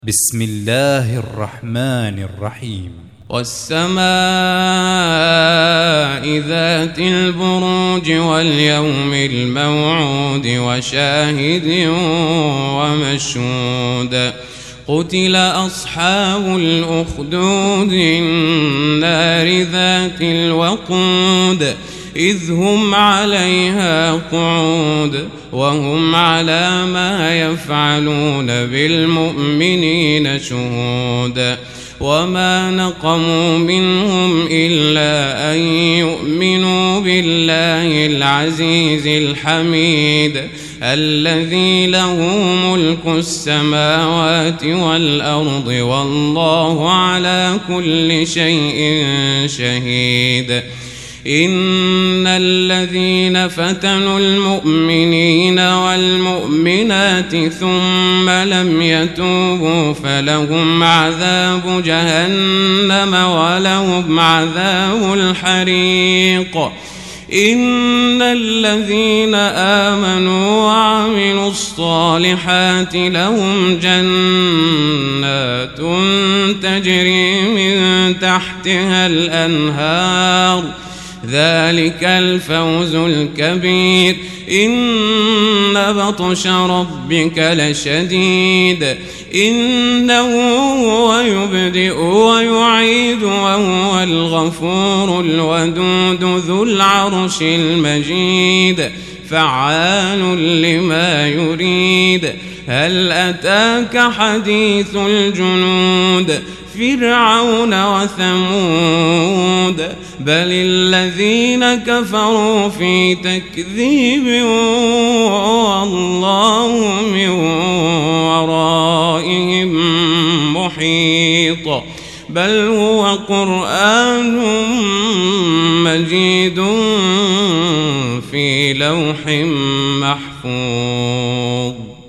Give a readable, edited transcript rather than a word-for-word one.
بسم الله الرحمن الرحيم. والسماء ذات البروج واليوم الموعود وشاهد ومشهود. قتل أصحاب الأخدود النار ذات الوقود إذ هم عليها قعود وهم على ما يفعلون بالمؤمنين شهود. وما نقموا منهم إلا أن يؤمنوا بالله العزيز الحميد الذي له ملك السماوات والأرض والله على كل شيء شهيد. إن الذين فتنوا المؤمنين والمؤمنات ثم لم يتوبوا فلهم عذاب جهنم ولهم عذاب الحريق. إن الذين آمنوا وعملوا الصالحات لهم جنات تجري من تحتها الأنهار ذلك الفوز الكبير. إن بطش ربك لشديد إنه هو يبدئ ويعيد وهو الغفور الودود ذو العرش المجيد فعال لما يريد. هل أتاك حديث الجنود فرعون وثمود بل الذين كفروا في تكذيب والله من ورائهم محيط. بل هو قرآن مجيد في لوح محفوظ.